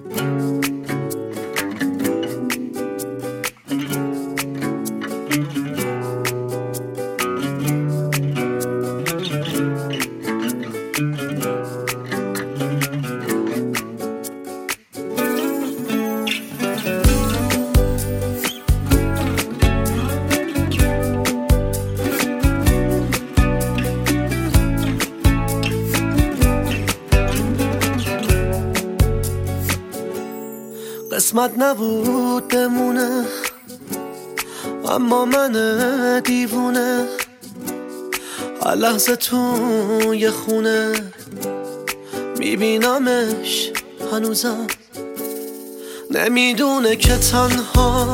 قسمت نبود بمونه، اما من دیوونه هر لحظه توی خونه میبینمش هنوزم. نمیدونه که تنها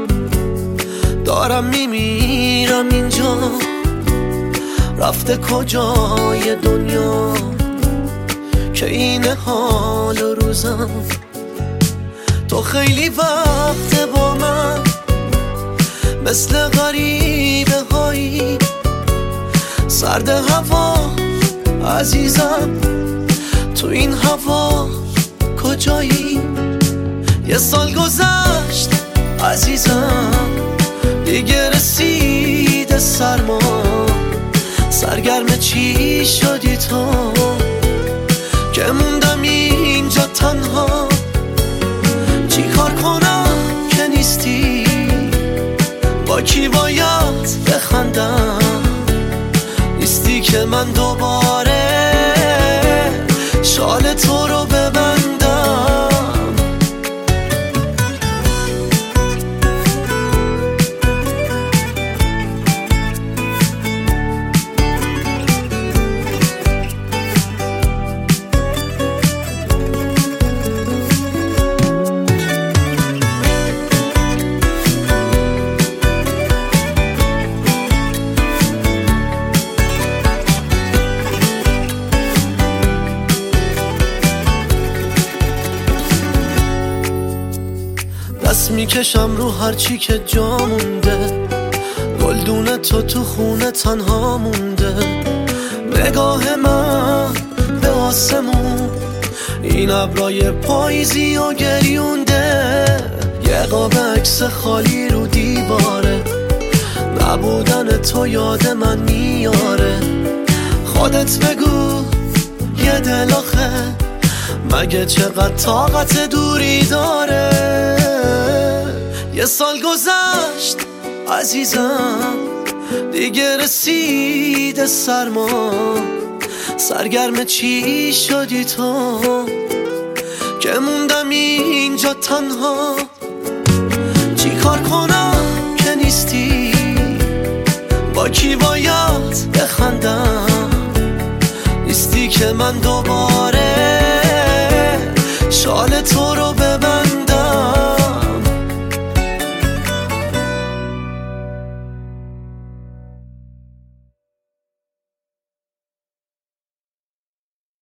دارم میمیرم اینجا، رفته کجای دنیا که این حال روزم. تو خیلی وقت با من مثل غریبه هایی، سرد هوا عزیزم، تو این هوا کجایی؟ یه سال گذشت عزیزم، دیگه رسید سرما، سرگرم چی شدی تو که موندم اینجا تنها؟ چی کار کنم که نیستی؟ با کی باید بخندم؟ نیستی که من دوباره شال تو رو ببندم. دست میکشم رو هرچی که جا مونده، گلدون تو خونه تنها مونده. نگاه من به آسمون این ابرای پاییزی و گریونده، یه قاب عکس خالی رو دیواره، نبودن تو یاد من میاره. خودت بگو یه دل آخه مگه چقدر طاقت دوری داره؟ یه سال گذشت عزیزم، دیگه رسید سرما، سرگرم چی شدی تو که موندم اینجا تنها؟ چی کار کنم که نیستی؟ با کی باید بخندم؟ نیستی که من دوباره